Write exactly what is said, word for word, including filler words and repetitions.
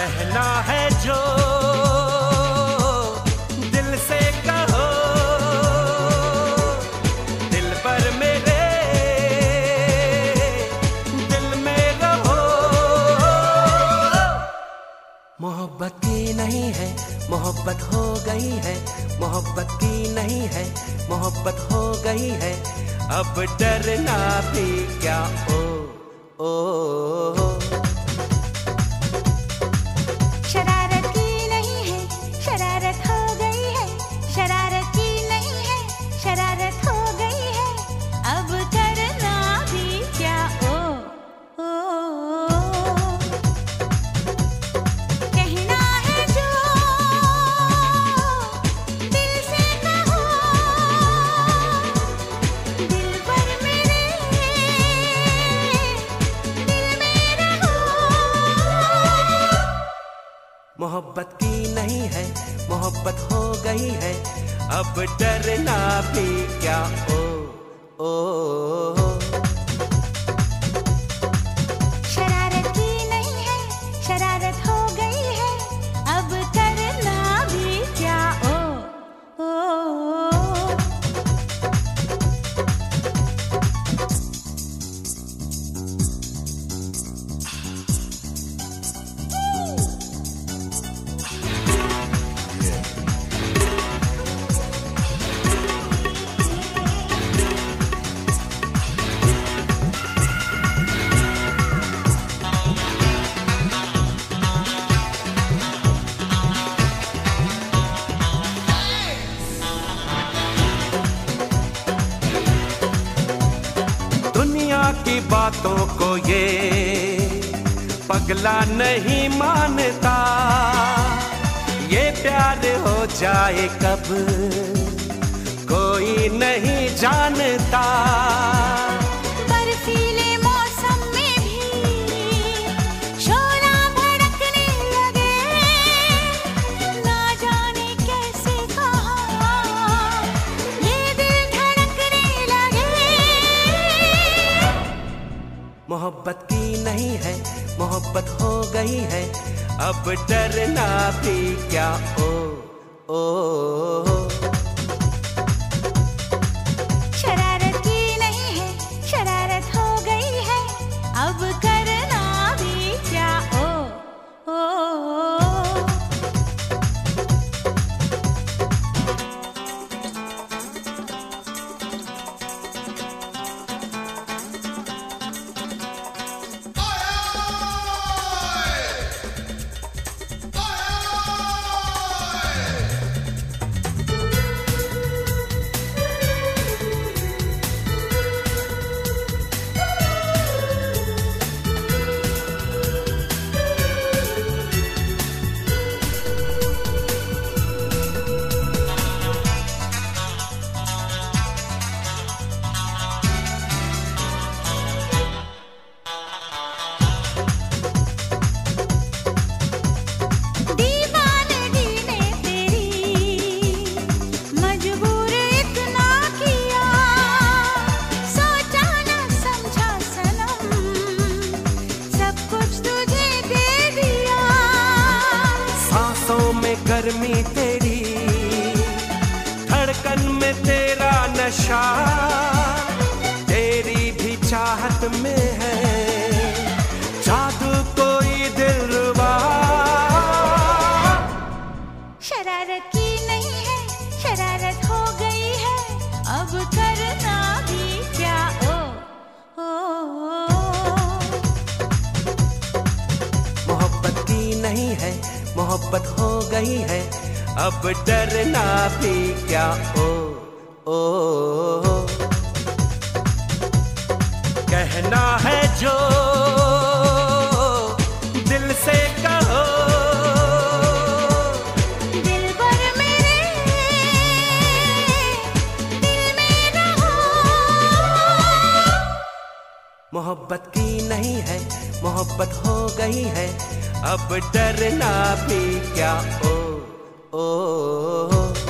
कहना है जो दिल से कहो, दिल पर मेरे दिल में रहो। मोहब्बत की नहीं है, मोहब्बत हो गई है, मोहब्बत की नहीं है, मोहब्बत हो गई है। अब डरना भी क्या, ओ ओ, ओ। शरारत की नहीं है, शरारत हो गई है, शरारत की नहीं है, शरारत हो गई है। अब करना भी क्या, ओ ओ, ओ। कहना है जो दिल से कहो, दिल पर मेरे दिल में रहो। मोहब्बत की नहीं है, मोहब्बत हो गई है। अब डरना भी क्या, ओ ओ, ओ। शरारत की नहीं है, शरारत हो गई है। अब करना भी क्या, ओ ओ, ओ। दुनिया की बातों को ये पगला नहीं मानता, ये प्यार हो जाए कब कोई नहीं जानता। बर्फीले मौसम में भी शोला भड़कने लगे, ना जाने कैसे कहाँ ये दिल धड़कने लगे। मोहब्बत की नहीं है, मोहब्बत हो गई है। अब डरना भी क्या, ओ ओ, ओ। शरारत की नहीं है, शरारत हो गई है। अब करना भी क्या, ओ ओ, ओ। दीवानगी ने तेरी मजबूर इतना किया, सोचा न समझा सनम, सब कुछ तुझे दे दिया। सांसों में गर्मी तेरी, धड़कन में तेरा नशा, तेरी भी चाहत में है जादू कोई दिलरुबा। शरारत की नहीं है, शरारत हो गई है। अब करना भी क्या, ओ ओ, ओ। मोहब्बत की नहीं है, मोहब्बत हो गई है। अब डरना भी क्या, ओ ओ, ओ। कहना है जो दिल से कहो, दिल पर मेरे दिल में रहो। मोहब्बत की नहीं है, मोहब्बत हो गई है। अब डरना भी क्या, ओ ओ, ओ।